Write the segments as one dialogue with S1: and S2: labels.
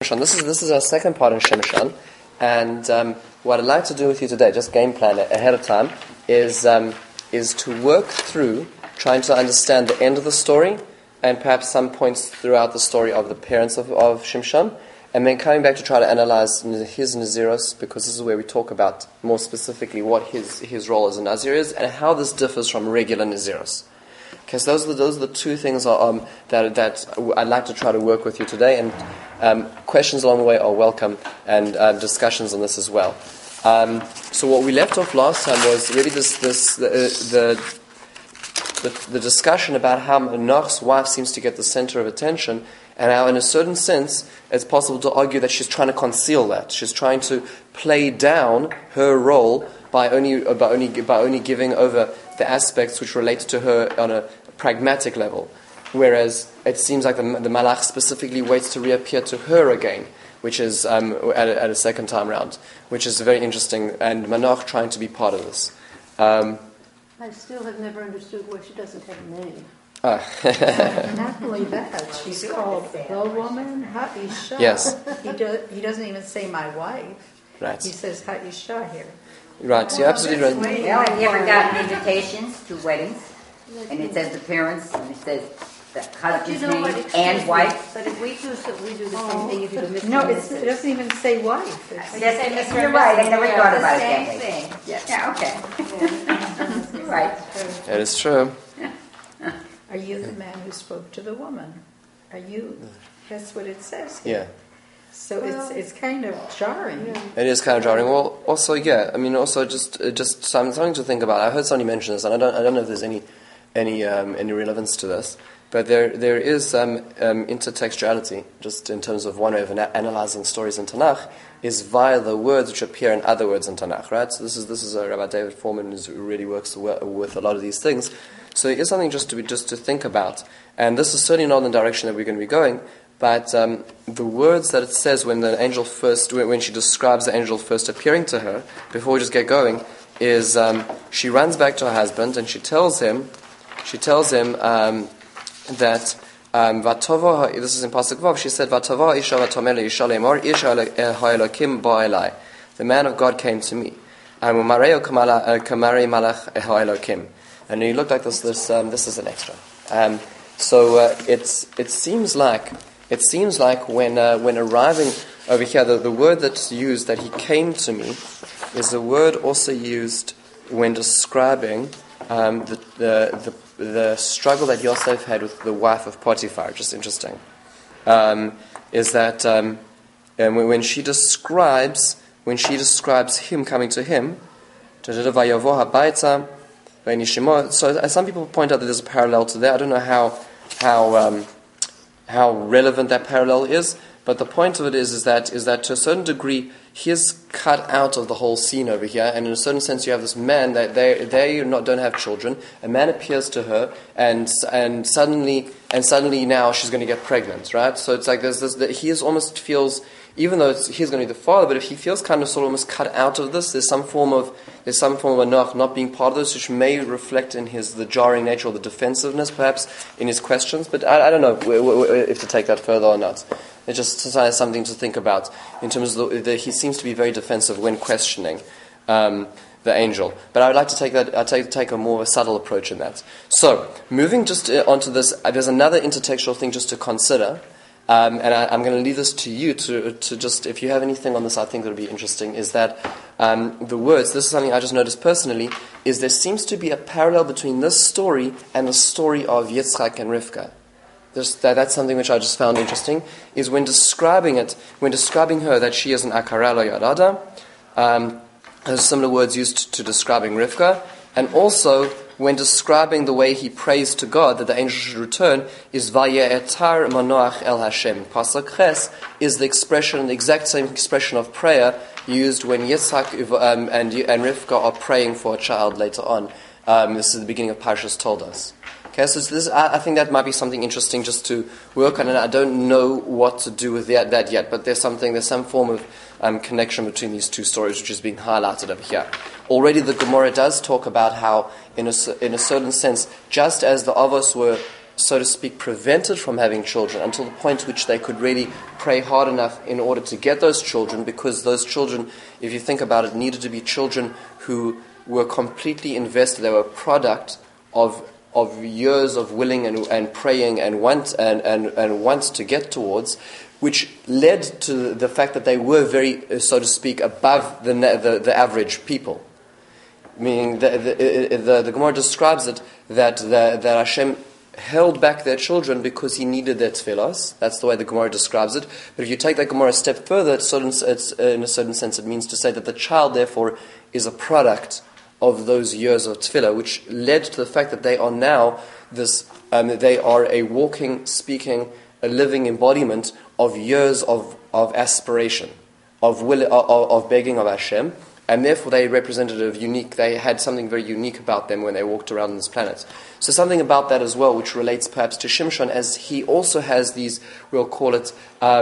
S1: Shimshon. This is our second part in Shimshon, and what I'd like to do with you today, just game plan ahead of time, is to work through trying to understand the end of the story and perhaps some points throughout the story of the parents of Shimshon, and then coming back to try to analyze his Naziros, because this is where we talk about more specifically what his role as a Nazir is and how this differs from regular Naziros. Okay, so those are the two things that I'd like to try to work with you today, and questions along the way are welcome, and discussions on this as well. So what we left off last time was really the discussion about how Manoach's wife seems to get the center of attention, and how in a certain sense it's possible to argue that she's trying to conceal that. She's trying to play down her role by only giving over the aspects which relate to her on a pragmatic level, whereas it seems like the Malach specifically waits to reappear to her again, which is at a second time round, which is very interesting, and Manoach trying to be part of this.
S2: I still have never understood why she doesn't have a name.
S3: Not only that, she's called the woman, Ha'isha.
S1: Yes.
S3: He doesn't even say my wife.
S1: Right.
S3: He says Ha'isha here.
S1: Right, you're absolutely right.
S4: Well, have you ever gotten invitations to weddings? And it says the parents, and it says the husband's name and wife.
S2: But if we do the same thing, if you do Mr.
S3: No,
S2: and
S3: it
S2: Mrs.
S3: doesn't even say wife.
S4: Yes, you're right. I never thought about it that way. Yeah, okay. You're right.
S1: It is true.
S3: Are you the man who spoke to the woman? Are you? That's what it says here.
S1: Yeah.
S3: So it's kind of jarring.
S2: Yeah.
S1: It is kind of jarring. Well, also, yeah. I mean, also just something to think about. I heard somebody mention this, and I don't know if there's any relevance to this, but there is intertextuality, just in terms of one way of analyzing stories in Tanakh, is via the words which appear in other words in Tanakh, right? So this is Rabbi David Foreman who really works with a lot of these things. So it is something just to think about, and this is certainly not in the direction that we're going to be going. But the words that it says when she describes the angel first appearing to her, before we just get going, is she runs back to her husband and she tells him that Vatova. This is in Pasuk Vav. She said, "Vatova isha vatomele isha lemor isha ha'elokim ba'elai." The man of God came to me. Umareo kamari malach ha'elokim. And he looked like this. This is an extra. So it seems like when arriving over here, the word that's used, that he came to me, is a word also used when describing the struggle that Yosef had with the wife of Potiphar. Just interesting. Is that when she describes him coming to him, so some people point out that there's a parallel to that. I don't know how relevant that parallel is, but the point of it is that to a certain degree he is cut out of the whole scene over here, and in a certain sense you have this man that they don't have children. A man appears to her, and suddenly now she's going to get pregnant, right? So it's like he almost feels, even though he's going to be the father, but if he feels kind of sort of almost cut out of this, there's some form of Manoach not being part of this, which may reflect in the jarring nature or the defensiveness, perhaps, in his questions. But I don't know if to take that further or not. It's just something to think about in terms of he seems to be very defensive when questioning the angel. But I would like to take a more subtle approach in that. So, moving just onto this, there's another intertextual thing just to consider. And I'm going to leave this to you to just, if you have anything on this I think that would be interesting, is that the words, this is something I just noticed personally, is there seems to be a parallel between this story and the story of Yitzchak and Rivka. That's something which I just found interesting, is when describing her that she is an akara lo yadada, there's similar words used to describing Rivka, and also when describing the way he prays to God that the angel should return, is Vaye'etar Manoach El Hashem. Pasuk Ches is the exact same expression of prayer used when Yitzhak and Rivka are praying for a child later on. This is the beginning of Parshas told us. Okay, so I think that might be something interesting just to work on, and I don't know what to do with that yet, but there's some form of connection between these two stories which is being highlighted over here. Already the Gemara does talk about how, in a certain sense, just as the Avos were so to speak, prevented from having children until the point which they could really pray hard enough in order to get those children, because those children, if you think about it, needed to be children who were completely invested. They were a product of years of willing and praying and want to get towards, which led to the fact that they were very, so to speak, above the average people. Meaning the Gemara describes it that Hashem held back their children because He needed their tefillos. That's the way the Gemara describes it. But if you take that Gemara a step further, it's in a certain sense it means to say that the child, therefore, is a product of those years of tefillah, which led to the fact that they are now they are a walking, speaking, a living embodiment of years of aspiration, of begging of Hashem. And therefore they they had something very unique about them when they walked around this planet. So something about that as well, which relates perhaps to Shimshon, as he also has these, we'll call it,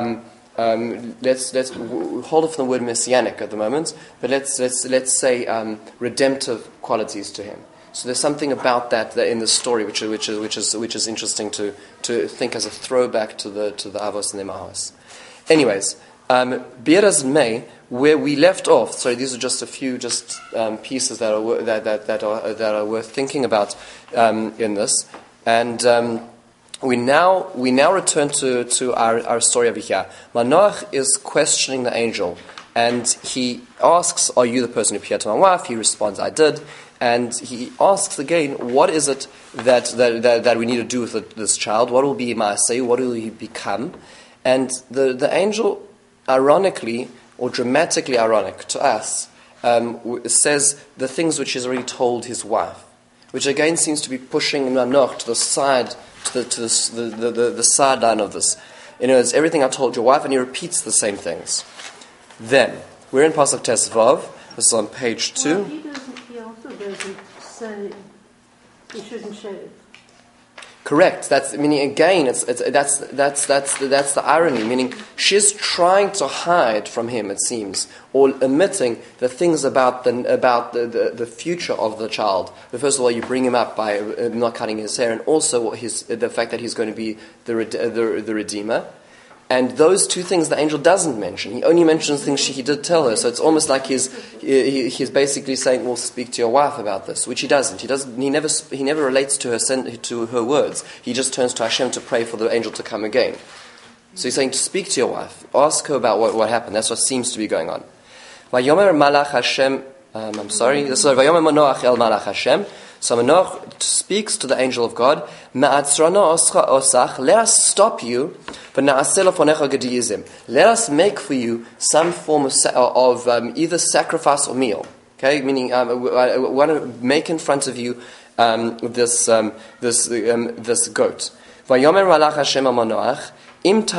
S1: let's hold it from the word messianic at the moment, but let's say redemptive qualities to him. So there's something about that in the story which is interesting to think as a throwback to the Avos and the Mahos. Anyways, be it as it may, where we left off. Sorry, these are just a few pieces that are worth thinking about in this, and we now return to our story over here. Manoach is questioning the angel, and he asks, "Are you the person who appeared to my wife?" He responds, "I did." And he asks again, "What is it that we need to do with this child? What will be Maaseh? What will he become?" And the angel, ironically, or dramatically ironic to us, says the things which he's already told his wife, which again seems to be pushing Manoach to the side, to the sideline of this. In other words, everything I told your wife, and he repeats the same things. Then we're in Pasuk Tesvav. This is on page 2.
S2: Well, he also doesn't say he shouldn't shave.
S1: Correct. That's meaning again. That's the irony. Meaning she's trying to hide from him, it seems, or omitting the things about the future of the child. But first of all, you bring him up by not cutting his hair, and also the fact that he's going to be the Redeemer. And those two things the angel doesn't mention. He only mentions things he did tell her. So it's almost like he's basically saying, "Well, speak to your wife about this," which he doesn't. He never relates to her words. He just turns to Hashem to pray for the angel to come again. So he's saying to speak to your wife, ask her about what happened. That's what seems to be going on. Vayomer Malach Hashem. Vayomer Manoach el Malach Hashem. So Manoach speaks to the angel of God. Let us stop you. Let us make for you some form of either sacrifice or meal. Okay, meaning I want to make in front of you this goat. Vayomer Malach Hashem Manoach. If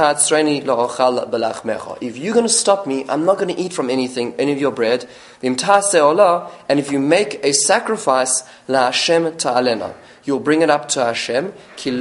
S1: you're going to stop me, I'm not going to eat from any of your bread. And if you make a sacrifice, you'll bring it up to Hashem.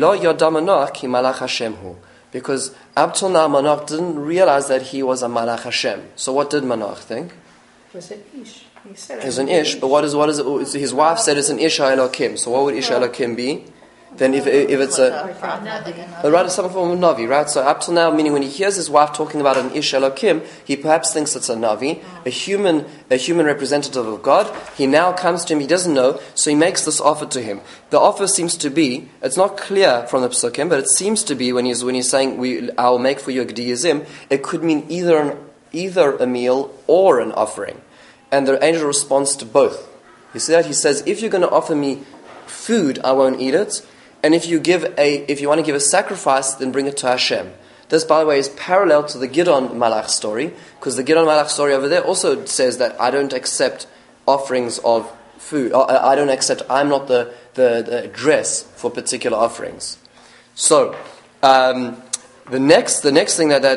S1: Because up till now, Manoach didn't realize that he was a Malach Hashem. So what did Manoach think?
S3: It was an ish. He said
S1: it was an ish, but what is it? His wife said it's an ish Elokim. So what would ish Elokim be? Then if it's rather some form of Navi, right? So up till now, meaning when he hears his wife talking about an Ish Elokim, he perhaps thinks it's a Navi, a human representative of God. He now comes to him, he doesn't know, so he makes this offer to him. The offer seems to be, it's not clear from the Pesukim, but it seems to be when he's saying, I'll make for you a Gdi Yizim, it could mean either a meal or an offering. And the angel responds to both. You see that? He says, if you're going to offer me food, I won't eat it. And if you want to give a sacrifice, then bring it to Hashem. This, by the way, is parallel to the Gidon Malach story, because the Gidon Malach story over there also says that I don't accept offerings of food. I'm not the address for particular offerings. So, the next thing that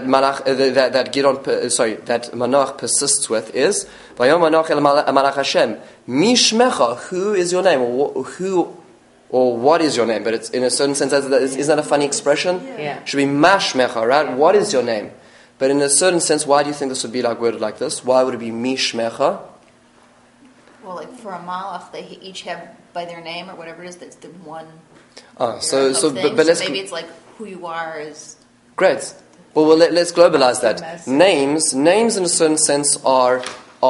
S1: Manoach persists with is Vayom Manoach el Malach Hashem Mishmecha. Who is your name? Or what is your name? But it's in a certain sense, isn't that a funny expression?
S3: Yeah.
S1: It should be Mashmecha, right? What is your name? But in a certain sense, why do you think this would be worded like this? Why would it be Mishmecha?
S5: Well, like for a malach, they each have by their name or whatever it is. That's the one
S1: But let's
S5: maybe it's like who you are is
S1: great. Well, let's globalize that. Names in a certain sense are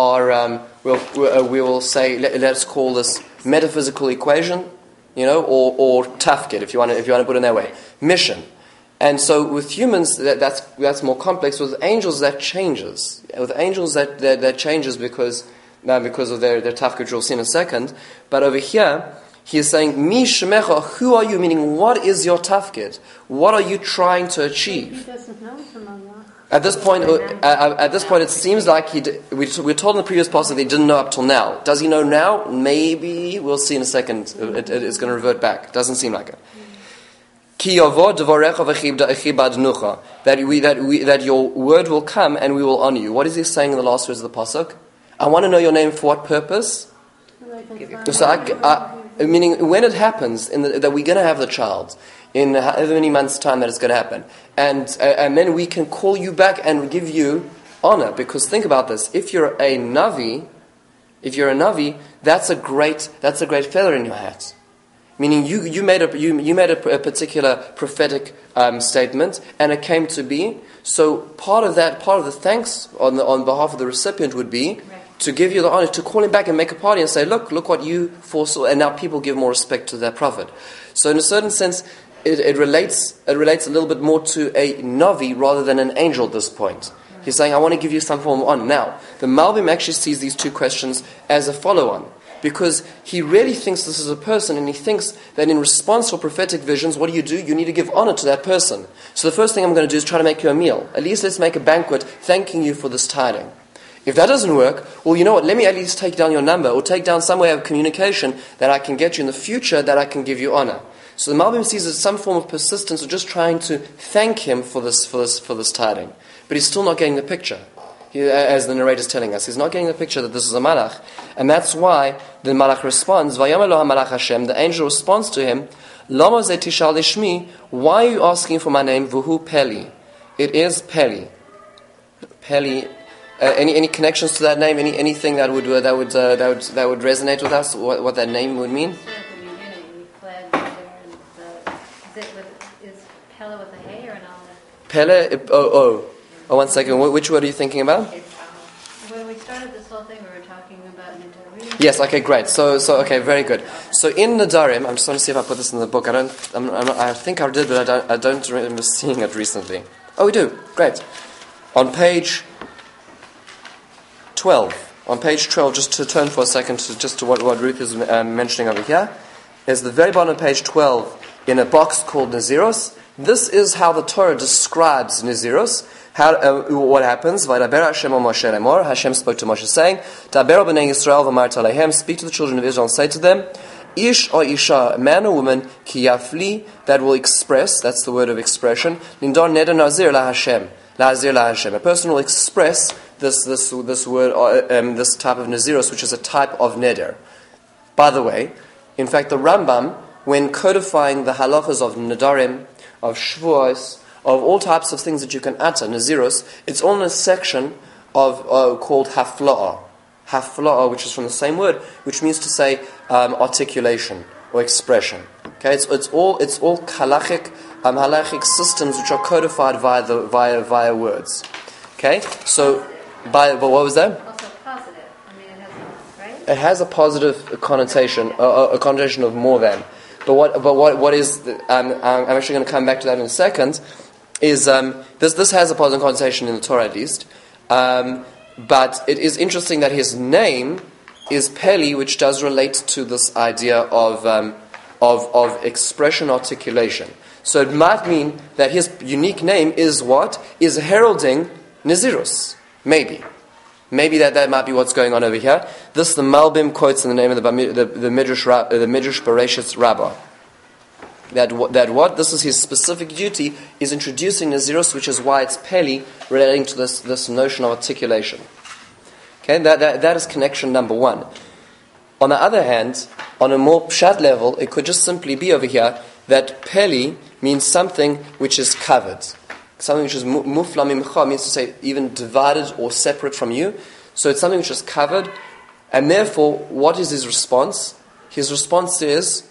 S1: we will say let's call this metaphysical equation, or tafkid if you want to put it that way, mission. And so with humans that's more complex. With angels that changes. With angels that changes because of their tafkid, which we'll see in a second. But over here he is saying, Mi shemecha, who are you? Meaning, what is your tafkid? What are you trying to achieve?
S2: He doesn't know it's a malach.
S1: At this point, it seems like we're told in the previous passage that he didn't know up till now. Does he know now? Maybe. We'll see in a second. It's going to revert back. Doesn't seem like it. Ki yavod devarecha v'chibadnucha, that your word will come and we will honor you. What is he saying in the last words of the pasuk? I want to know your name for what purpose? So meaning when it happens that we're going to have the child in however many months' time that it's going to happen, and then we can call you back and give you honor. Because think about this: if you're a navi, that's a great feather in your hat. Meaning you made a particular prophetic statement, and it came to be. So part of the thanks on behalf of the recipient would be to give you the honor, to call him back and make a party and say, look what you foresaw, and now people give more respect to their prophet. So in a certain sense, it relates a little bit more to a navi rather than an angel at this point. He's saying, I want to give you some form of honor. Now, the Malbim actually sees these two questions as a follow-on, because he really thinks this is a person, and he thinks that in response to prophetic visions, what do? You need to give honor to that person. So the first thing I'm going to do is try to make you a meal. At least let's make a banquet thanking you for this tiding. If that doesn't work, well, you know what, let me at least take down your number, or take down some way of communication that I can get you in the future, that I can give you honor. So the Malbim sees it as some form of persistence, or just trying to thank him for this tiding. But he's still not getting the picture. As the narrator is telling us, he's not getting the picture that this is a malach. And that's why the malach responds, Vayamar lo ha-malach Hashem, the angel responds to him, Lama ze tishal lishmi, why are you asking for my name? Vuhu Peli. It is Peli. Peli. Any connections to that name? Anything that would resonate with us? What that name would mean?
S6: At the beginning, we fled there, and is Pele with a hay or an olive?
S1: Pele. One second. Which word are you thinking about?
S6: When we started this whole thing, we were talking about Nedarim.
S1: Yes. Okay. Great. So okay. Very good. So in Nedarim, I'm just going to see if I put this in the book. I think I did, but I don't remember seeing it recently. Oh, we do. Great. On page 12. On page 12, just to turn for a second to what Ruth is mentioning over here, is the very bottom of page 12 in a box called Naziros. This is how the Torah describes Naziros. What happens? Hashem spoke to Moshe saying, Daber b'nei Yisrael v'amart alehem, speak to the children of Israel and say to them, Ish or Isha, a man or woman, ki yafli, that will express, that's the word of expression, Lindor neder nazir la Hashem, a person will express this word, this type of Naziros, which is a type of neder. By the way, in fact, the Rambam, when codifying the halachas of Nedarim, of Shvuos, of all types of things that you can utter, Naziros, it's all in a section of called Hafla'ah. Hafla'ah, which is from the same word, which means to say articulation or expression. Okay, it's all halachic systems which are codified via words. Okay, so but what was that?
S6: Also positive. I mean, right?
S1: It has a positive connotation, a connotation of more than. But what is? I'm actually going to come back to that in a second. Is this has a positive connotation in the Torah at least, but it is interesting that his name is Peli, which does relate to this idea of expression, articulation. So it might mean that his unique name is what? Is heralding Nazirus. Maybe that might be what's going on over here. This the Malbim quotes in the name of the Midrash Bereshit Rabbah. That what this is his specific duty is introducing Nazirus, which is why it's Peli, relating to this notion of articulation. Okay, that is connection number one. On the other hand, on a more pshat level, it could just simply be over here that Peli means something which is covered. Something which is mufla mimcha, means to say even divided or separate from you. So it's something which is covered, and therefore, what is his response? His response is,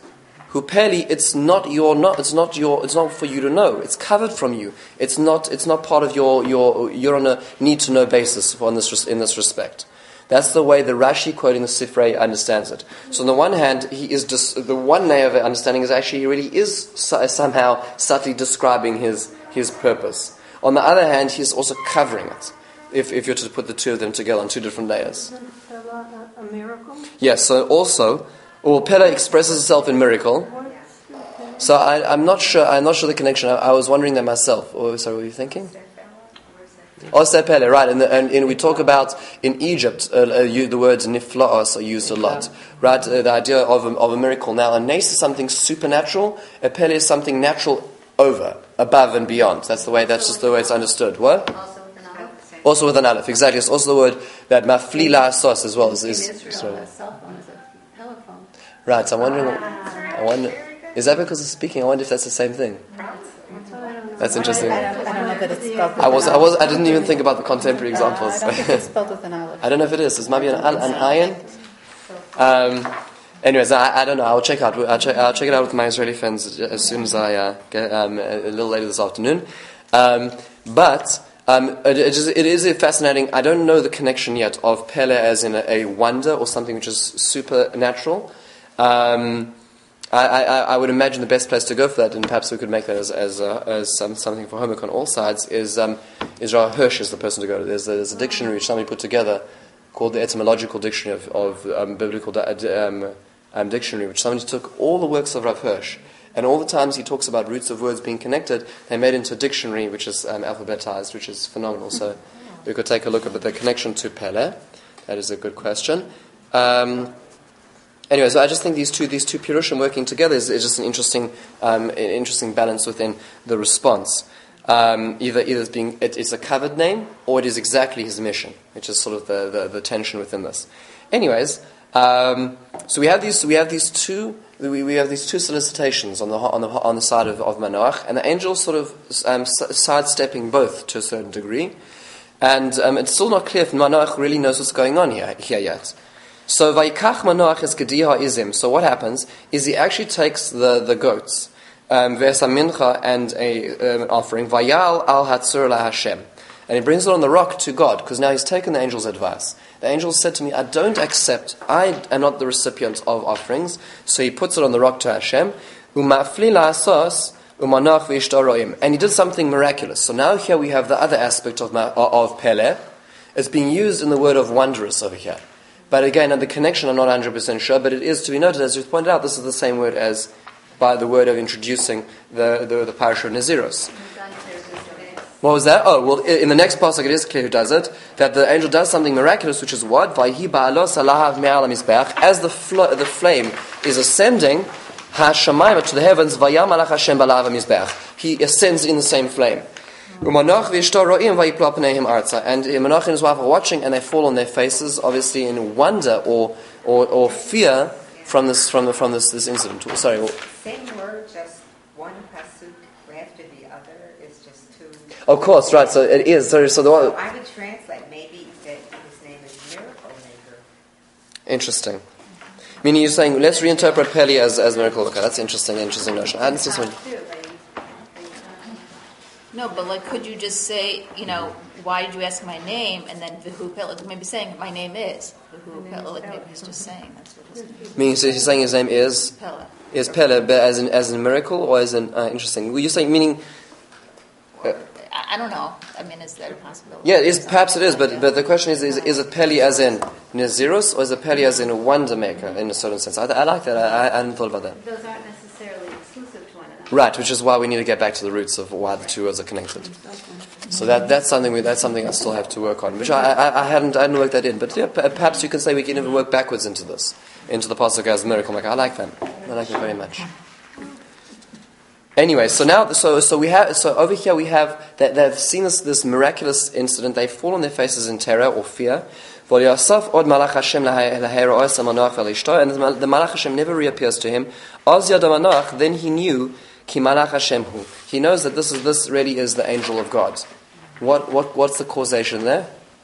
S1: Hu peli, it's not for you to know. It's covered from you. It's not part of you're on a need to know basis in this respect. That's the way the Rashi quoting the Sifrei understands it. So on the one hand, he is just the one layer of understanding is actually he really is somehow subtly describing his purpose. On the other hand, he's also covering it. If you're to put the two of them together on two different layers.
S2: Isn't Pella a miracle?
S1: Yes. So also, Pella expresses itself in miracle. So I'm not sure. I'm not sure the connection. I was wondering that myself. Oh, sorry, what were you thinking? Pele, right? And we talk about in Egypt, the words niflaos are used a lot, right? The idea of a miracle. Now, a nes is something supernatural. A pele is something natural, above and beyond. That's just the way it's understood. What? Also with an aleph, exactly. It's also the word that maflila sos as well.
S2: In Israel, a cell phone is a telephone.
S1: Right. So I wonder. Is that because of speaking? I wonder if that's the same thing. That's interesting.
S3: I don't know that it's spelled.
S1: I didn't even think about the contemporary examples.
S3: I don't think it's spelled with an aleph.
S1: I don't know if it is. It's maybe an ayin. Anyways, I don't know. I'll check out. I'll check it out with my Israeli friends as soon as I get a little later this afternoon. But it is fascinating. I don't know the connection yet of Pele as in a wonder or something which is supernatural. I would imagine the best place to go for that, and perhaps we could make that as something for homework on all sides, is Rav Hirsch is the person to go to. There's a dictionary which somebody put together called the Etymological Dictionary of Biblical Dictionary, which somebody took all the works of Rav Hirsch, and all the times he talks about roots of words being connected, they made into a dictionary which is alphabetized, which is phenomenal. So we could take a look at the connection to Pele. That is a good question. Anyway, so I just think these two Pirushim working together is just an interesting balance within the response. Either it's a covered name, or it is exactly his mission, which is sort of the tension within this. Anyways, so we have these two solicitations on the side of Manoach, and the angel sort of sidestepping both to a certain degree, and it's still not clear if Manoach really knows what's going on here yet. So Vayikach Manoach es Gediha Izim. So what happens is he actually takes the goats, Vesa Mincha and an offering, Vayal al Hatzur la Hashem, and he brings it on the rock to God, because now he's taken the angel's advice. The angel said to me, I am not the recipient of offerings, so he puts it on the rock to Hashem, Umafli la Asos, Umanach v'ishto roim, and he did something miraculous. So now here we have the other aspect of Pele. It's being used in the word of wondrous over here. But again, the connection I'm not 100% sure, but it is to be noted, as you pointed out, this is the same word as by the word of introducing the parasha of Naziros. What was that? Oh, well, in the next pasuk it is clear who does it, that the angel does something miraculous, which is what? Vayhi ba'alo salahav me'al mizbeach. As the flame is ascending, ha'shamayim to the heavens, vayamalach Hashem ba'alav mizbeach. He ascends in the same flame. Umanach v'ishto ro'im vayiplo pneihem arza. And Manach and his wife are watching, and they fall on their faces, obviously in wonder or fear from this incident. Sorry.
S4: Same word, just one pasuk after the other is just two.
S1: Of course, right. So it is. So
S4: So I would translate maybe that his name is Miracle Maker.
S1: Interesting. Meaning you're saying let's reinterpret Pele as miracle worker. That's interesting notion. I hadn't seen someone.
S5: No, but could you just say, why did you ask my name? And then Vihu Pele, maybe saying my name is Vihu Pele, maybe he's just saying that's what his name is.
S1: Meaning so he's saying his name is
S5: Pele.
S1: Is Pele, but as in a miracle or as in interesting? Were you saying meaning?
S5: I don't know. I mean, is that a possibility?
S1: Yeah, perhaps it is, but the question is it Pele as in Nazirus, or is it Pele as in a wonder maker in a certain sense? I like that. I hadn't thought about that.
S6: Those aren't necessarily exclusive to one another.
S1: Right, which is why we need to get back to the roots of why the two words are connected. So that's something I still have to work on, which I hadn't worked that in. But yeah, perhaps you can say we can even work backwards into the pasuk as miracle maker. I like that. I like it very much. Anyway, so now, so over here we have that they've seen this miraculous incident. They fall on their faces in terror or fear. And the Malach Hashem never reappears to him. Then he knew Ki Malach Hashem hu. He knows that this really is the angel of God. What's the causation there?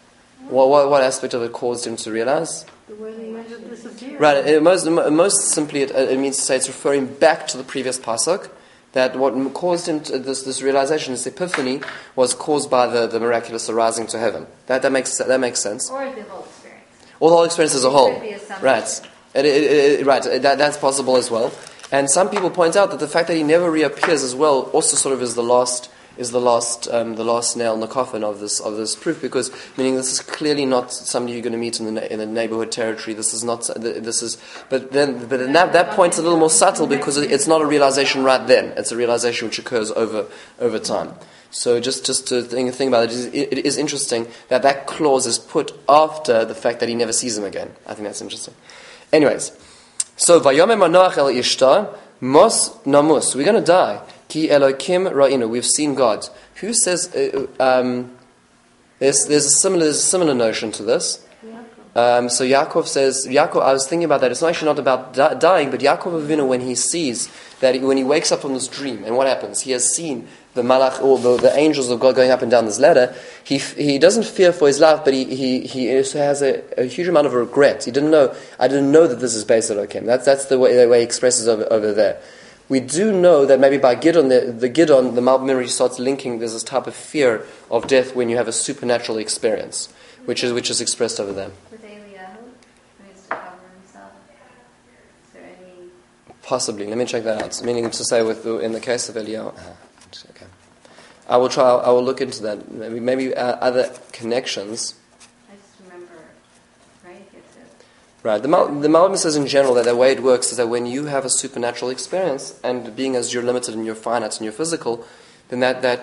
S1: What aspect of it caused him to realize?
S2: The way the angel disappeared.
S1: Right. Most simply, it means to say it's referring back to the previous pasuk. That what caused him to, this realization, this epiphany, was caused by the miraculous arising to heaven. That makes sense.
S6: Or the whole experience.
S1: Or the whole experience as a whole.
S6: Could be a summary.
S1: Right. That's possible as well. And some people point out that the fact that he never reappears as well also sort of is the last nail in the coffin of this proof, because meaning this is clearly not somebody you're going to meet in the neighborhood territory. But then that point's a little more subtle because it's not a realization right then. It's a realization which occurs over time. So just to think about it is interesting that clause is put after the fact that he never sees him again. I think that's interesting. Anyways, so Vayome Manoach El Ishtar Mos Namus. We're going to die. Ki Elokim Ra'inu. We've seen God. Who says? There's a similar notion to this. So Yaakov says. Yaakov. I was thinking about that. It's actually not about dying, but Yaakov Avinu, when he sees that, when he wakes up from this dream, and what happens? He has seen the malach or the angels of God going up and down this ladder. He doesn't fear for his life, but he has a huge amount of regret. I didn't know that this is based on Elokim. That's the way he expresses over there. We do know that maybe by Gidon, the Malbim starts linking. There's this type of fear of death when you have a supernatural experience, which is expressed over there.
S6: With Eliyahu, who needs to cover himself. Is there any?
S1: Possibly. Let me check that out. Meaning to say, in the case of Eliyahu. Okay. I will look into that. Maybe other connections.
S6: I just remember, right? Gets it.
S1: Right. The Malbim says in general that the way it works is that when you have a supernatural experience, and being as you're limited in your finite and your physical, then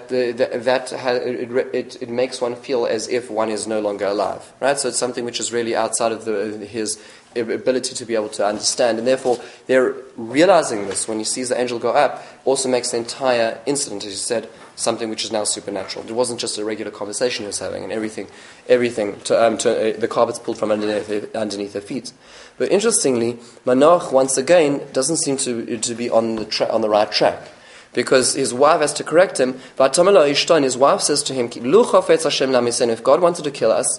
S1: it makes one feel as if one is no longer alive. Right. So it's something which is really outside of his ability to be able to understand, and therefore they're realizing this when he sees the angel go up also makes the entire incident, as you said, something which is now supernatural. It wasn't just a regular conversation he was having, and everything the carpets pulled from underneath their feet. But interestingly, Manoach once again doesn't seem to be on the right track, because his wife has to correct him. His wife says to him, if God wanted to kill us,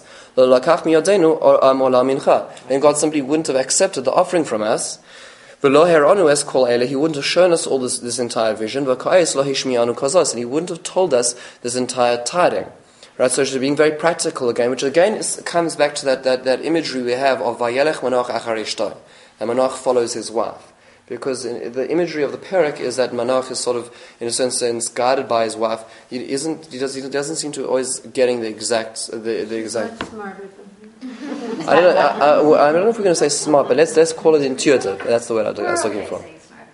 S1: then God simply wouldn't have accepted the offering from us. He wouldn't have shown us all this entire vision, and he wouldn't have told us this entire tiding. Right, so she's being very practical again, which again comes back to that imagery we have of Vayelech Manoach achar Ishtai, and Manoach follows his wife. Because the imagery of the Perek is that Manoach is sort of, in a certain sense, guided by his wife. He doesn't seem to always getting the exact.
S2: Much smarter than him.
S1: I don't know if we're going to say smart, but let's call it intuitive. That's the word I was looking for.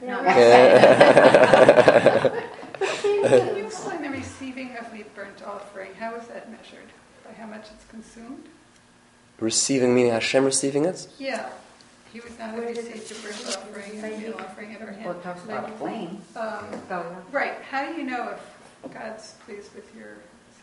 S7: Can you explain the receiving of the burnt offering? How is that measured? By how much it's consumed?
S1: Receiving meaning Hashem receiving it?
S7: Yeah. He was not to receive the burnt offering and meal offering at our hand.
S4: Well, it talks about a flame.
S7: Right. How do you know if God's pleased with your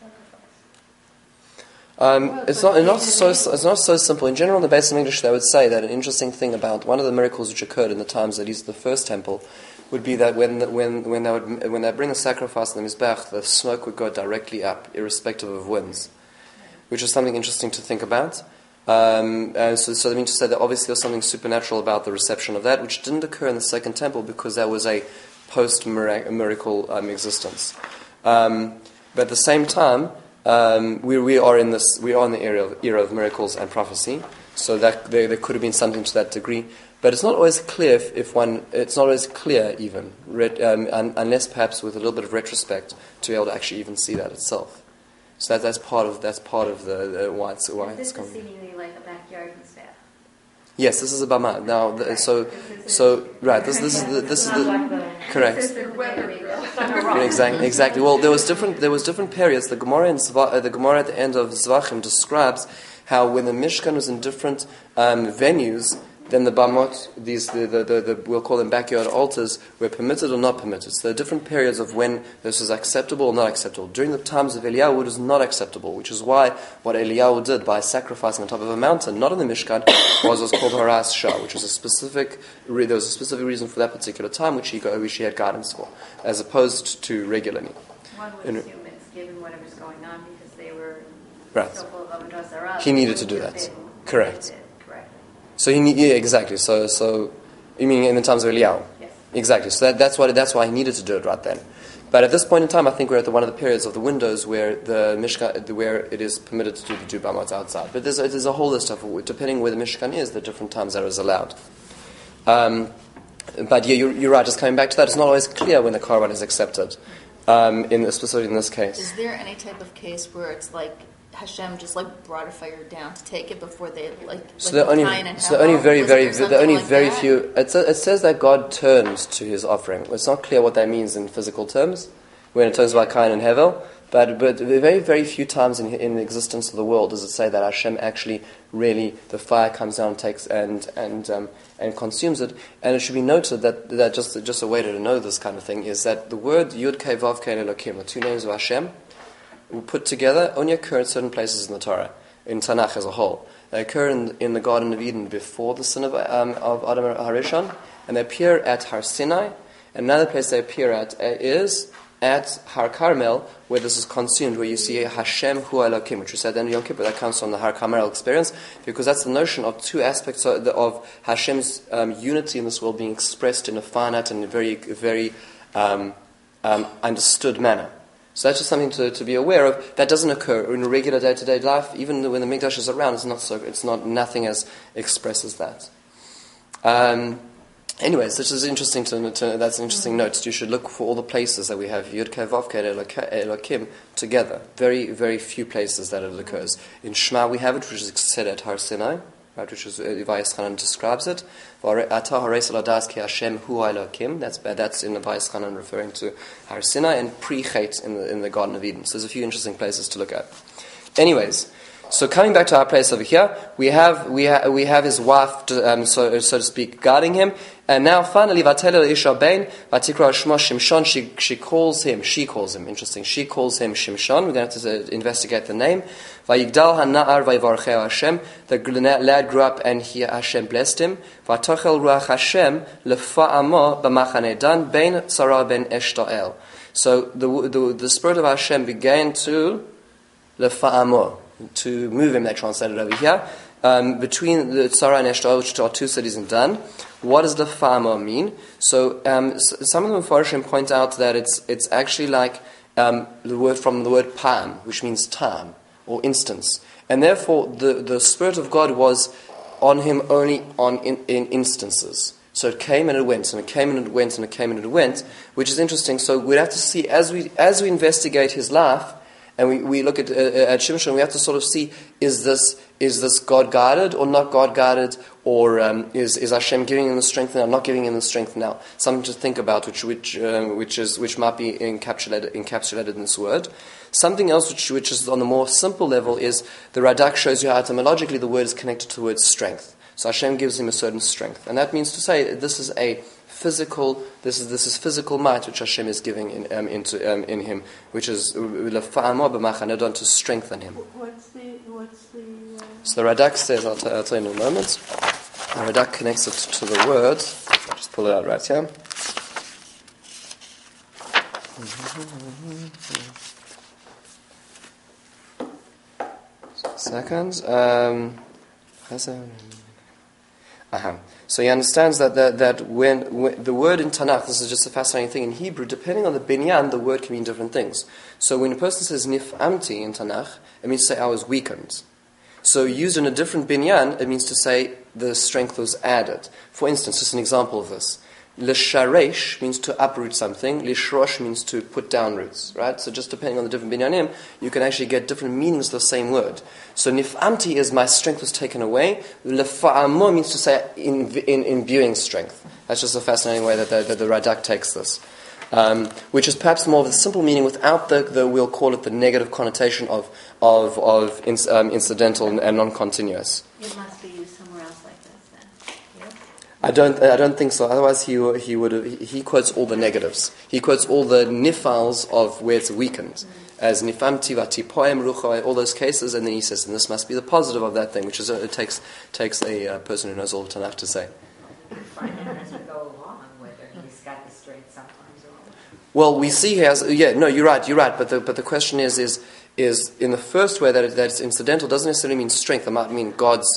S7: sacrifice?
S1: It's not so simple. In general, in the base of English, they would say that an interesting thing about one of the miracles which occurred in the times, at least the first temple, would be that when they bring a sacrifice in the Mizbech, the smoke would go directly up, irrespective of winds, which is something interesting to think about. So I mean to say that obviously there's something supernatural about the reception of that, which didn't occur in the second temple because that was a post-miracle existence. But at the same time, we are in the era of miracles and prophecy, so that there could have been something to that degree. But it's not always clear it's not always clear even, unless perhaps with a little bit of retrospect to be able to actually even see that itself. So that's part of the why it's coming.
S6: This is seemingly like a backyard and staff.
S1: Yes, this is a bama. Now, right. This is the correct.
S6: This is the weather drill.
S1: Exactly. Well, there was different periods. The Gemara at the end of Zvachim describes how when the Mishkan was in different venues, then the bamot, we'll call them backyard altars, were permitted or not permitted. So there are different periods of when this is acceptable or not acceptable. During the times of Eliyahu, it was not acceptable, which is why what Eliyahu did by sacrificing on top of a mountain, not in the Mishkan, was called Haras Shah, which was there was a specific reason for that particular time, which he had guidance for, as opposed to regularly.
S6: One would assume it's given whatever's going on because they were
S1: Right.
S6: so full of Avodah Zarah,
S1: He needed to do
S6: wouldn't
S1: that.
S6: have been
S1: Correct.
S6: corrected correctly.
S1: So yeah, exactly. So you mean in the times of Eliyahu?
S6: Yes.
S1: Exactly. So that's why he needed to do it right then. But at this point in time, I think we're at one of the periods of the windows where the Mishkan, where it is permitted to do the Dubamot outside. But there's a whole list of, depending where the Mishkan is, the different times that is allowed. But yeah, you're right. Just coming back to that, it's not always clear when the Korban is accepted. Especially in this case.
S5: Is there any type of case where it's like Hashem just like brought a fire down to take it before they
S1: So the only very few. It says that God turns to His offering. It's not clear what that means in physical terms when it talks about Cain and Hevel. But very very few times in the existence of the world does it say that Hashem actually really the fire comes down, takes and consumes it. And it should be noted that just a way to know this kind of thing is that the word Yud Kei Vav Kei Elokim, the two names of Hashem, put together only occur in certain places in the Torah, in Tanakh as a whole. They occur in the Garden of Eden before the sin of Adam HaRishon, and they appear at Har Sinai. And another place they appear at is at Har Carmel, where this is consumed, where you see Hashem Hu Elokim, which we said in Yom Kippur. That comes from the Har Carmel experience, because that's the notion of two aspects of Hashem's unity in this world being expressed in a finite and a very, very understood manner. So that's just something to be aware of. That doesn't occur in a regular day-to-day life. Even when the Mikdash is around, nothing as expresses that. Anyways, this is interesting that's an interesting note. You should look for all the places that we have Yud Kei Vav Kei Elokim together. Very, very few places that it occurs. In Shema we have it, which is said at Har Sinai, right, which is Vayis Chanan describes it. That's in the Vayis Chanan referring to Har Sinai, and Pre-Chet in the Garden of Eden. So there's a few interesting places to look at. Anyways, so coming back to our place over here, we have his wife, so to speak, guarding him, and now finally, Vatele Isha Bain, Vatikra Shema Shimshon, she calls him. Interesting. She calls him Shimshon. We're going to have to investigate the name. Vayigdal Hana'ar Vayvarcheu Hashem. The lad grew up, and Hashem blessed him. Vatochel Ruach Hashem lefa'amo b'machane Dan Bain Sarah ben Eshtael. So the spirit of Hashem began to lefa'amo, to move him. They translated over here between the Tzara and Eshtaol, which are two cities in Dan. What does the Fa'amo mean? So some of the Mefarshim point out that it's actually like the word from the word Pam, which means time or instance, and therefore the Spirit of God was on him only in instances. So it came and it went, and it came and it went, and it came and it went, which is interesting. So we'd have to see as we investigate his life. And we look at Shimshon, we have to sort of see, is this God guarded or not God guarded, or is Hashem giving him the strength now, not giving him the strength now? Something to think about, which might be encapsulated in this word. Something else which is on the more simple level is the Radak shows you how etymologically the word is connected to the word strength. So Hashem gives him a certain strength, and that means to say this is a physical. This is physical might which Hashem is giving in him, which is to strengthen him.
S2: What's the
S1: So the Radak says, I'll tell you in a moment. The Radak connects it to the word. I'll just pull it out right here. Second. So he understands that when the word in Tanakh, this is just a fascinating thing in Hebrew, depending on the binyan, the word can mean different things. So when a person says nif'amti in Tanakh, it means to say I was weakened. So used in a different binyan, it means to say the strength was added. For instance, just an example of this. Lisharesh means to uproot something. Lishrosh means to put down roots, right? So just depending on the different binyanim, you can actually get different meanings of the same word. So nif'amti is my strength was taken away. Lefa'amo means to say imbuing strength. That's just a fascinating way that the Radak takes this. Which is perhaps more of the simple meaning without the we'll call it the negative connotation of incidental and non-continuous.
S6: It must be used somewhere else like this then. Yep.
S1: I don't think so. Otherwise, he quotes all the negatives. He quotes all the nifals of where it's weakened, as nifamti vatipoem rucha, all those cases, and then he says, and this must be the positive of that thing, which is it takes a person who knows all the Tanakh to say.
S4: Find out as we go along whether he's got the strength sometimes or not.
S1: Well, we see he has. Yeah, no, you're right. But the question is is in the first way that it's incidental doesn't necessarily mean strength. It might mean God's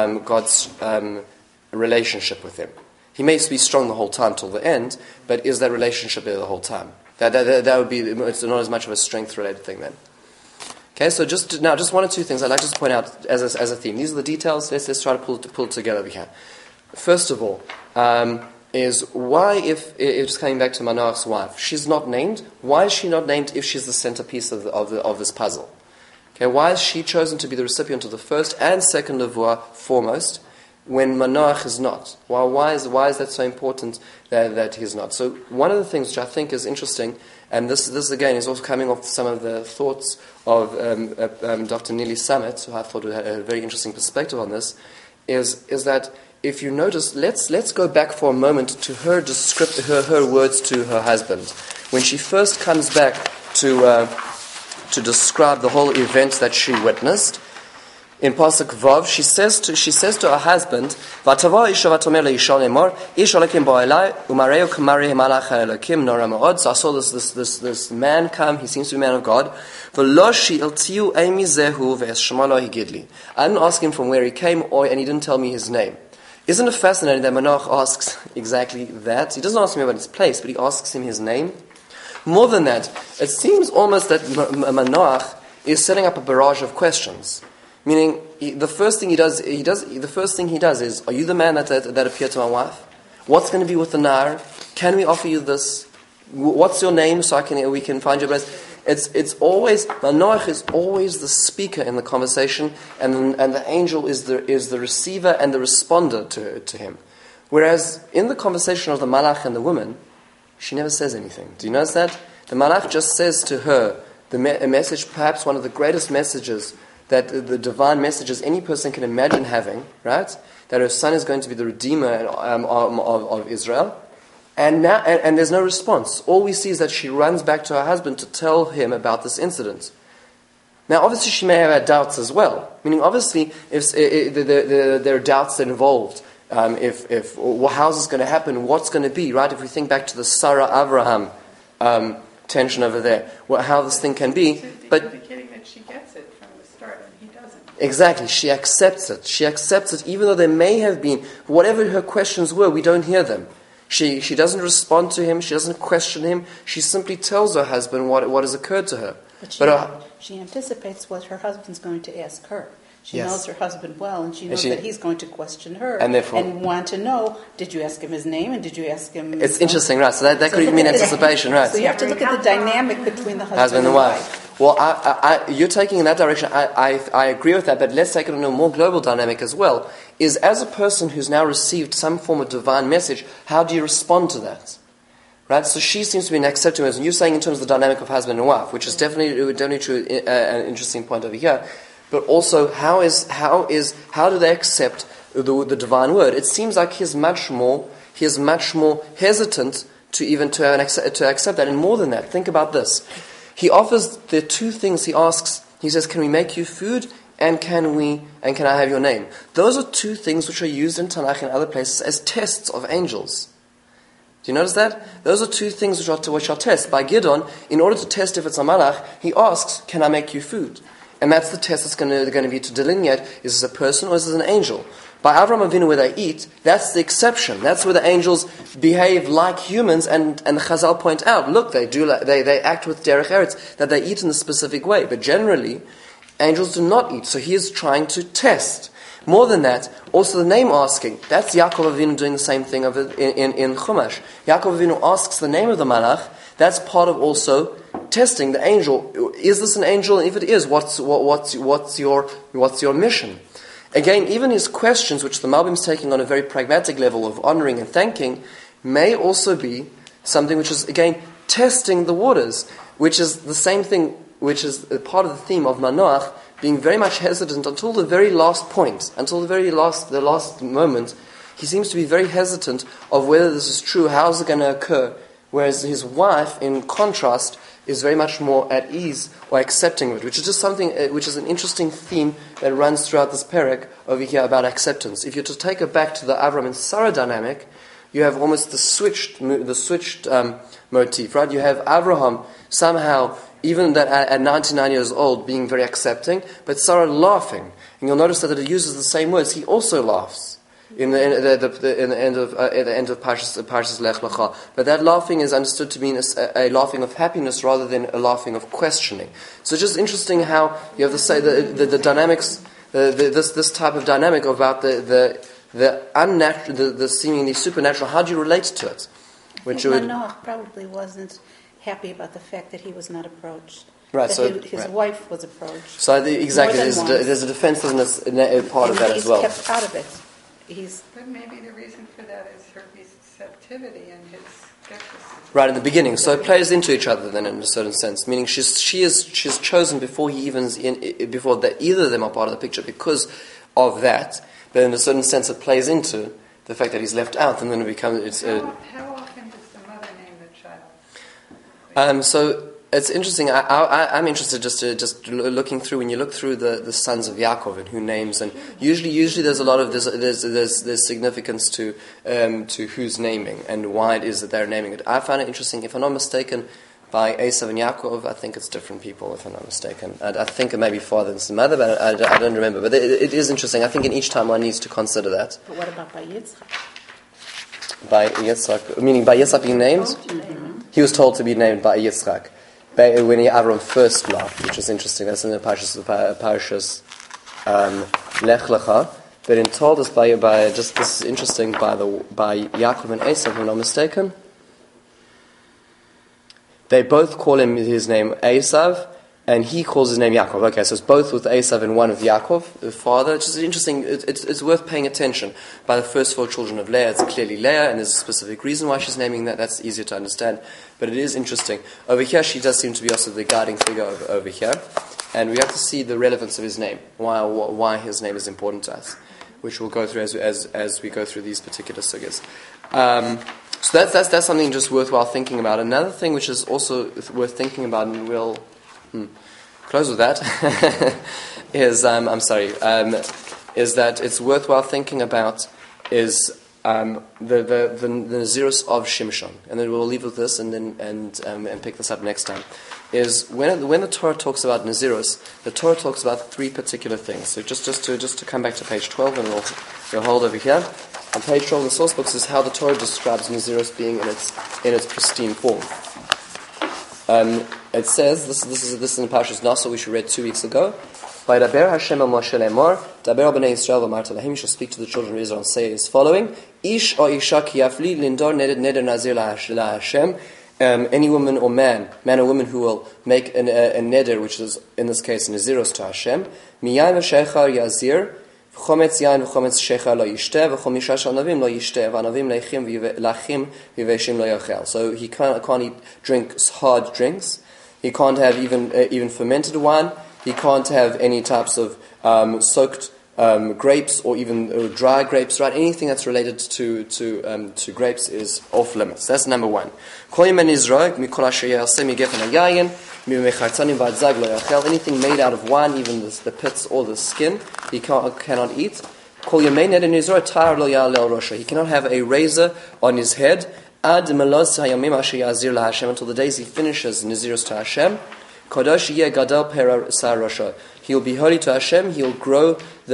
S1: relationship with him. He may be strong the whole time till the end, but is that relationship there the whole time? That would be, it's not as much of a strength-related thing then. Okay, so just one or two things I'd like to point out as a theme. These are the details. Let's try to pull it together over here. First of all, is why, if just coming back to Manoach's wife, she's not named. Why is she not named if she's the centerpiece of this puzzle? Okay, why is she chosen to be the recipient of the first and second nevuah foremost, when Manoach is not? Why is that so important that he's not? So one of the things which I think is interesting, and this again is also coming off some of the thoughts of Dr. Neely Summit, who I thought had a very interesting perspective on this, is that if you notice, let's go back for a moment to her words to her husband when she first comes back to describe the whole event that she witnessed. In Pasuk Vav, she says to her husband, "Vatava isha vatomer leisha lemor, ish alekim ba'elai umareu kamari malach ha'elokim nora ma'od." So I saw this man come. He seems to be a man of God. V'lo she'iltiu emi zehu ve'es shema lo higidli. I didn't ask him from where he came, and he didn't tell me his name. Isn't it fascinating that Manoach asks exactly that? He doesn't ask him about his place, but he asks him his name. More than that, it seems almost that Manoach is setting up a barrage of questions. Meaning, the first thing he does is, are you the man that appeared to my wife? What's going to be with the nar? Can we offer you this? What's your name so we can find your place? It's always, Manoach is always the speaker in the conversation, and the angel is the receiver and the responder to him. Whereas in the conversation of the malach and the woman, she never says anything. Do you notice that? The malach just says to her a message, perhaps one of the greatest messages, that the divine messages any person can imagine having, right? That her son is going to be the redeemer of Israel. And there's no response. All we see is that she runs back to her husband to tell him about this incident. Now, obviously, she may have had doubts as well. Meaning, obviously, if there are doubts involved. How's this going to happen? What's going to be, right? If we think back to the Sarah Abraham tension over there, how this thing can be.
S7: But indicating that she gets it from the start and he doesn't.
S1: Exactly. She accepts it. She accepts it, even though there may have been, whatever her questions were, we don't hear them. She doesn't respond to him. She doesn't question him. She simply tells her husband what has occurred to her.
S8: But she anticipates what her husband's going to ask her. She
S1: Yes.
S8: knows her husband well, and she knows that he's going to question her
S1: and therefore,
S8: want to know, did you ask him his name, and did you ask him...
S1: It's interesting, right? So that could even mean anticipation, right?
S8: So you have to look at the dynamic between the husband
S1: and wife. Well, you're taking in that direction. I agree with that, but let's take it in a more global dynamic as well. Is as a person who's now received some form of divine message, how do you respond to that? Right? So she seems to be an accepting person. You're saying in terms of the dynamic of husband and wife, which is definitely true, an interesting point over here. But also, how do they accept the divine word? It seems like he is much more hesitant to accept that. And more than that, think about this. He offers the two things he asks. He says, "Can we make you food? And can I have your name?" Those are two things which are used in Tanakh and other places as tests of angels. Do you notice that? Those are two things which are tests. By Gideon, in order to test if it's a malach, he asks, "Can I make you food?" And that's the test that's going to be to delineate, is this a person or is this an angel? By Avraham Avinu, where they eat, that's the exception. That's where the angels behave like humans, and the Chazal point out, look, they act with derech eretz, that they eat in a specific way. But generally, angels do not eat. So he is trying to test. More than that, also the name asking. That's Yaakov Avinu doing the same thing in Chumash. Yaakov Avinu asks the name of the malach. That's part of also testing the angel. Is this an angel? And if it is, what's your mission? Again, even his questions, which the Malbim is taking on a very pragmatic level of honoring and thanking, may also be something which is, again, testing the waters, which is the same thing, which is a part of the theme of Manoach, being very much hesitant until the very last point, until the last moment. He seems to be very hesitant of whether this is true, how is it going to occur, whereas his wife, in contrast, is very much more at ease or accepting of it, which is just something, which is an interesting theme that runs throughout this parak over here about acceptance. If you're to take it back to the Avram and Sarah dynamic, you have almost the switched motif, right? You have Abraham somehow even that at 99 years old, being very accepting, but Sarah laughing. And you'll notice that it uses the same words. He also laughs in the end of Parshas Lech Lecha. But that laughing is understood to mean a laughing of happiness rather than a laughing of questioning. So it's just interesting how you have to say the dynamics, this type of dynamic about the unnatural, the seemingly supernatural. How do you relate to it?
S8: Manoach probably wasn't happy about the fact that he was not approached.
S1: Right,
S8: that his wife was approached.
S1: So exactly, there's a defensiveness part of that as well.
S8: He's kept out of it.
S7: But maybe the reason for that is her receptivity and his skepticism.
S1: Right in the beginning, so it plays into each other then in a certain sense. Meaning she's chosen before before that either of them are part of the picture because of that. But in a certain sense, it plays into the fact that he's left out, and then it becomes.
S7: How often does the mother name the child?
S1: So it's interesting. I'm interested just looking through when you look through the sons of Yaakov and who names, and usually there's a lot of there's significance to who's naming and why it is that they're naming it. I find it interesting. If I'm not mistaken, by Esav and Yaakov, I think it's different people. If I'm not mistaken, I think it may be father and mother, but I don't remember. But it is interesting. I think in each time one needs to consider that.
S8: But what about by Yitzchak?
S1: By Yitzchak, meaning by Yitzchak being named, he was told to be named by Yitzchak. When Avram first laughed, which is interesting. That's in the Parshas Lech Lecha. But in told us by just this is interesting by Yaakov and Esav, if I'm not mistaken. They both call him his name Esav, and he calls his name Yaakov. Okay, so it's both with Esav and one with Yaakov, the father. It's just interesting. It's worth paying attention. By the first 4 children of Leah, it's clearly Leah, and there's a specific reason why she's naming that. That's easier to understand. But it is interesting. Over here, she does seem to be also the guiding figure over here. And we have to see the relevance of his name, why his name is important to us, which we'll go through as we go through these particular sugyas. So that's something just worthwhile thinking about. Another thing which is also worth thinking about, and we'll close with that, is is that it's worthwhile thinking about is the Nazirus of Shimshon, and then we'll leave with this and pick this up next time. Is when the Torah talks about Nazirus, the Torah talks about 3 particular things. So just to come back to page 12, and we'll hold over here. On page 12 of the source books is how the Torah describes Nazirus being in its pristine form. It says this is in the Parshas Naso, which we read 2 weeks ago. By Daber Hashem al Moshe lemor, Daber b'nei Yisrael v'amarta lahem. You shall speak to the children of Israel and say as following: Ish or isha ki yafli lindor neder nazir laHashem. Any woman or man or woman who will make a neder, which is in this case Nazirus to Hashem, miyayin v'shechar yazir. Chometz yain v'chometz shecha lo yishteh v'chomisha shanavim lo yishteh v'anavim lachim v'veshim lo yachel. So he can't drink hard drinks. He can't have even fermented wine. He can't have any types of soaked grapes or even dry grapes. Right? Anything that's related to grapes is off limits. That's number 1. Anything made out of wine, even the pits or the skin, he cannot eat. He cannot have a razor on his head until the days he finishes Nazirus to Hashem. He'll be holy to Hashem. He'll grow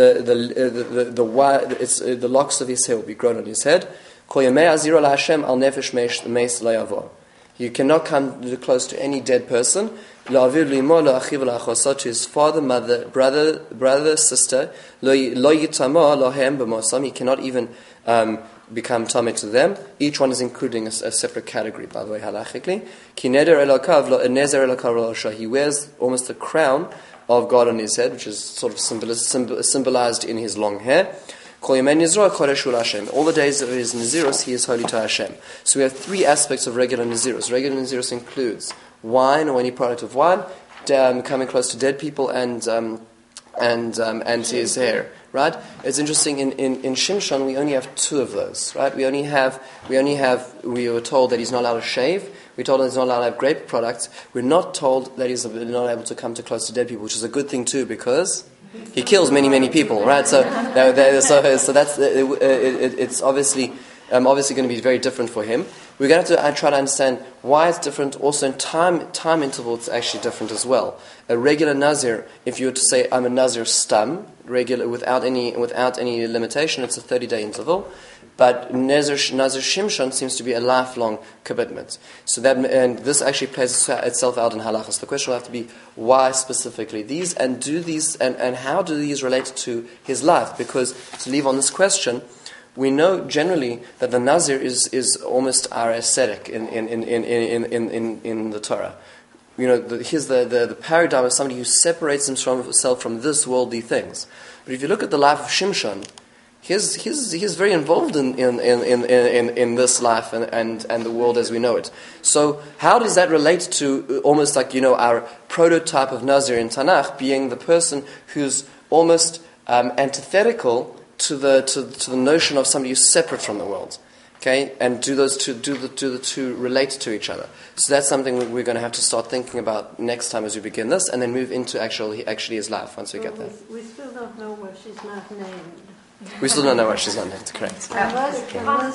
S1: the locks of his hair will be grown on his head. You cannot come close to any dead person. To his father, mother, brother, sister. He cannot even become tameh to them. Each one is including a separate category, by the way, halachically. He wears almost a crown of God on his head, which is sort of symbolized in his long hair. All the days of his Nazirus, he is holy to Hashem. So we have 3 aspects of regular Nazirus. Regular Nazirus includes wine or any product of wine, coming close to dead people, and to his hair. Right? It's interesting. In Shimshon, we only have 2 of those. Right? We were told that he's not allowed to shave. We're told that he's not allowed to have grape products. We're not told that he's not able to come too close to dead people, which is a good thing too, because he kills many people, right? So that's it's obviously going to be very different for him. we're going to have to try to understand why it's different. Also, in time interval, it's actually different as well. A regular Nazir, if you were to say, I'm a Nazir stam, regular, without any limitation, it's a 30-day interval. But Nazir Shimshon seems to be a lifelong commitment. So and this actually plays itself out in halachas. The question will have to be, why specifically these, and how do these relate to his life? Because to leave on this question, we know generally that the Nazir is almost our ascetic in the Torah. Here's the paradigm of somebody who separates himself from this worldly things. But if you look at the life of Shimshon, he's very involved in this life and the world as we know it. So how does that relate to almost like our prototype of Nazir in Tanakh being the person who's almost antithetical to the notion of somebody who's separate from the world? Okay, and do the two relate to each other? So that's something we're going to have to start thinking about next time as we begin this, and then move into actually his life once we get there.
S2: We still don't know why she's not named.
S1: We still don't know why she's not named, correct.
S2: Unless